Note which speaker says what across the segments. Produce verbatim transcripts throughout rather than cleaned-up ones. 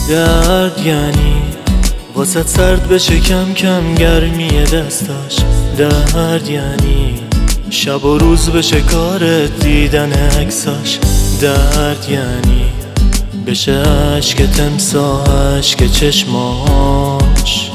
Speaker 1: درد یعنی واسه سرد بشه کم کم گرمی دستاش. درد یعنی شب و روز بشه کارت دیدن عکساش. درد یعنی بشه عشق تمساح عشق چشماش.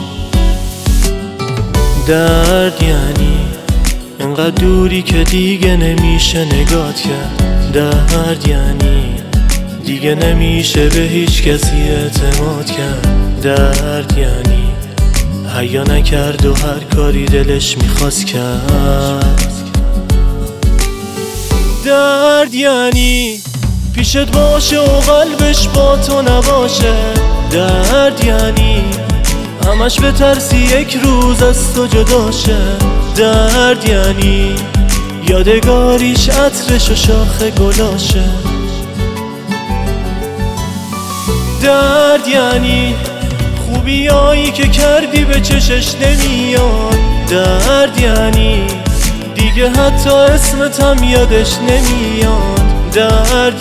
Speaker 1: درد یعنی انقدر دوری که دیگه نمیشه نگات کرد. درد یعنی دیگه نمیشه به هیچ کسی اعتماد کرد. درد یعنی حیا نکرد و هر کاری دلش میخواست کرد. درد یعنی پیشت باشه و قلبش با تو نباشه. درد یعنی همش به ترسی یک روز از تو جدا شه. درد یعنی یادگاریش عطرش و شاخ گلاشه. درد یعنی خوبیایی که کردی به چشش نمیاد. درد یعنی دیگه حتی اسمت هم یادش نمیاد. درد